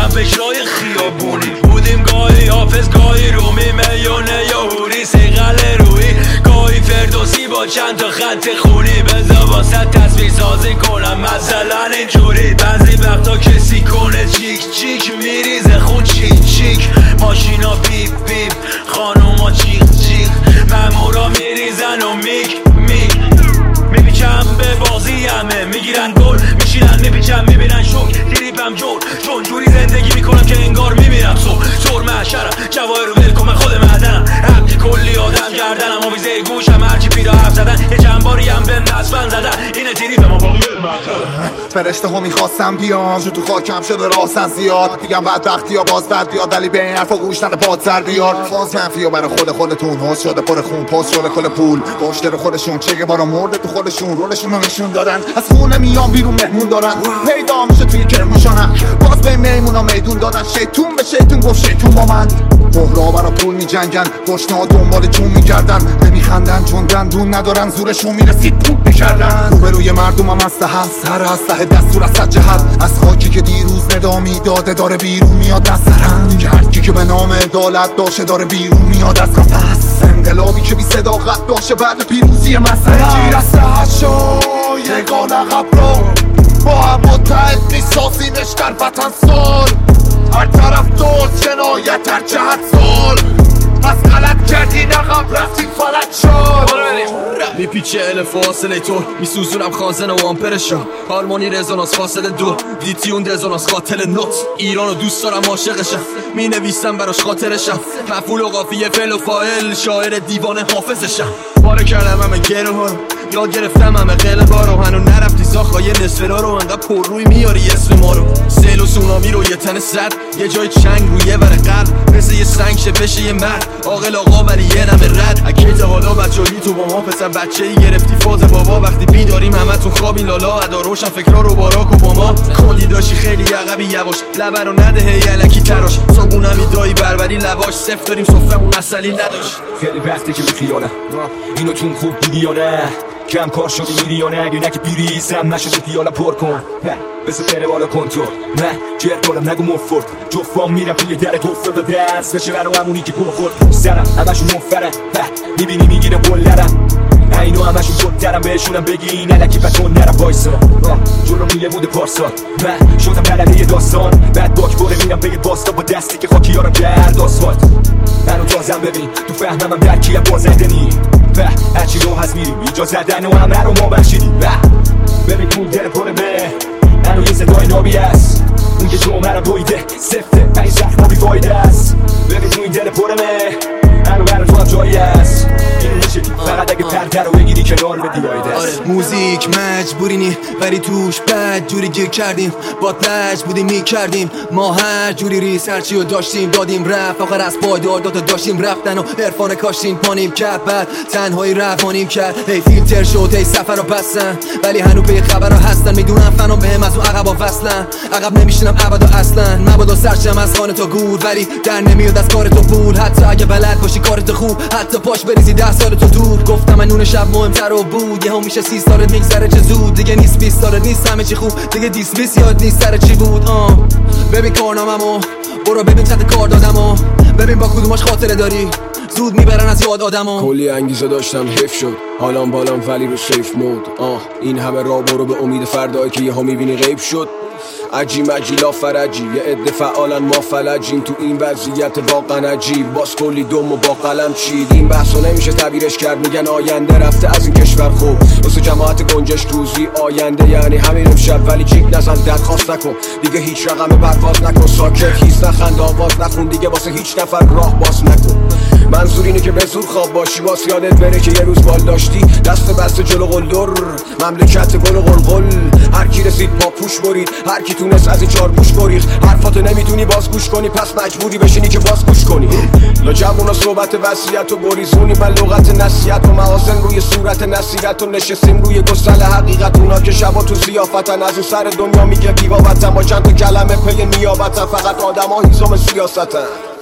فکرای خیابونی بودیم، گاهی حافظ گاهی رومی، میونه یا هوری سیغل روی، گاهی فردوسی با چند تا خط خونی. بذار واسه تصویر سازی کنم مثلا اینجوری، بعضی وقتا کسی کنه چیک چیک میریزه خون چیک چیک، ماشینا بیپ بیپ خانوما چیخ چیخ، مامورا میریزن و میپیچم به بازی همه، میگیرن گل میشینن میپیچم میبینن شک تریپم جور، چون جوری زندگی میکنم که انگار میمیرم. سور محشرم جواهر رو ول کن من خود معدنم، حقی کلی آدم گردنم، آویزه گوشم هرچی پیدا حرف زدن، یه چند باری هم بهم نصفن زدن، اینه تریپ ما باقی فرشته ها میخواستم بیام جو تو خاکم شده راسن زیاد، میگم بدبختی ها باز بد بیاد ولی به این حرفا گوش نده پادسر بیار. فاز منفی ها برای خودتون حوض شده پر خون پاس شده کل پول، باشتر خودشون چه بارا مرده تو خودشون، رولشون رو نشون دادن، از خونه میان بیرون مهمون دارن، پیدا میشه توی کرموشانم، باز به میمونا میدون دادن، شیطون به شیطون گفت شیطون با من، بحرا برا پول میجنگن، گشنا دنبال جون میگردن، نمیخندن چون دندون ندارن، زورشون میرسید پول میکردن، روبروی مردمم اسلحه سر اسلحه دستور از صد جهت، از خاکی که دیروز ندامی داده داره بیرون میاد از سرم، دیگه هرکی که به نام عدالت داشه داره بیرون میاد از قفس، انقلابی که بی صداقت داشه بعد پیروزی مسئله، گیر از سحت شو یگان عقب رو با هم متحد میسازیمش در وطن سال، هر طرف دوست جنایت هر جهت سال، از غلط کردین عقب رفتین فلک شد، میپیچه فاصله تو میسوزونم خازن و آمپرشم، هارمونی رزونانس فاصله دو دیتیون دزونانس قاتل نوت، ایرانو دوست دارم عاشقشم، مینویسم براش خاطرشم، مفعول و قافیه فعل و فاعل، شاعر دیوانه حافظشم، باره کردم همه گره ها رو یاد گرفتم همه قلبا رو، هنو نرفتی ساخای نصف رو انقدر پر روی میاری اسم ما رو، سیل و سونامی رو یه تن سر یه جای چنگ روی ور قلب، مثل یه سنگ شه بشه یه مرد عاقل آقا ولی یه نمه رد، اکیت حالا بچه‌ای تو با ما پسر بچه‌ای گرفتی فاز بابا، وقتی بیداریم همتون خوابی لالا، ادا روشن فکرا رو باراک و با ما، کلی داشی خیلی عقبی یواش لبه رو نده هی الکی تراش، صابونمی دایی بربری لواش، صفر داریم صفرمون اصلی نداشت، خیلی وقته که بیخیالم اینو چون خوب دیدی یا نه، کم کار شدی میری یا نه، اگه نکه بیریزم نشده دیالا پر کن، بسه بره بالا کنترل، نه جر دارم نگو مفرد، جفام میرم توی در توفر به دست بشه برا همونی که گو خورد، سرم همشون مفرن میبینی میگیره بلرم، اینو همشون جدرم بهشونم بگی نلکی بتون نرم وایسا، جلو میله بوده پارسال، من شدم بلده یه داستان، بعد باک باره میرم بگه باستا با دستی که خاکی یارم کرد آسفالت، منو تازم ببین تو فهمم در کیم بازنده نی، هرچی رو هست میریم اینجا زدن و همه رو ما بخشیدیم، ببین پول در پره به منو یه صدای نابی هست، اون که جمعه رو دویده سفته پنی شخص نابی فایده است، ببین تو این دل پره به منو برای تو هم جایی هست، اینو میشه فقط اگه پرده رو بگیری کنار بدی است. موزیک مجبوری نی ولی توش بد جوری گیر کردیم، با پج بودیم میکردیم ما هر جوری ریسرچی رو داشتیم دادیم رفت، آخر از پایدار داتا داشتیم رفتن و عرفان کاشتیم پانیم کرد، بعد تنهایی روانیم کرد، هی فیلتر شد هی سفر رو بستن، ولی هنو به خبر رو هستن، میدونم فنا بهم از اون عقبا وصلن، عقب نمیشینم ابدا اصلا، مبادا سرشم از خانه تا گور، ولی در نمیاد از کار تو پول، حتی اگه بلد باشی کارت خوب، حتی پاش بریزی 10 سال تو دور، گفتم من نون شب مهمتر رو بود، یهو میشه 30 سالت میگذره چه زود، دیگه نیست 20 سالت نیست همه چی خوب، دیگه 20 یاد نیست سر چی بود، ببین کارناممو برو ببین چند کار دادمو، ببین با کدوماش خاطره داری زود میبرن از یاد آدمو، کلی انگیزه داشتم حیف شد حالام بالام ولی رو سیف مود، این همه راه برو به امید فردایی که یهو میبینی غیب شد، عجی مجی لا فرجی یه عده فعالن ما فلجیم، تو این وضعیت واقعا عجیب، باز کلی دم و با قلم چید، این بحثو نمیشه تعبیرش کرد، میگن آینده رفته از این کشور خوب، واسه جماعت گنجش روزی آینده یعنی همین امشب، ولی جیک نزن درخواست نکن دیگه هیچ رقم پرواز نکن، ساکت هیچ نخند آواز نخون دیگه واسه هیچ نفر راه باز نکن، منظور اینه که به زور خواب باشی واس یادت بره که یه روز بال داشتی، دست بسته جلو قلدر مملکت گل و قلقل، هر کی رسید پا پوش برید، هر کی تونست از این چار گوش گریخ، حرفاتو نمیتونی باز گوش کنی پس مجبوری بشینی که باز گوش کنی، لا جوونا صحبت وصیت و بریزونی من لغت نصیحت و محاسن روی صورت نصیحت و نشستیم روی گسل حقیقت، اونا که شبا تو ضیافتن از اون سر دنیا میگه بی‌بابتن، با چند تا کلمه پی نیابتن، فقط آدما هیزم سیاستن.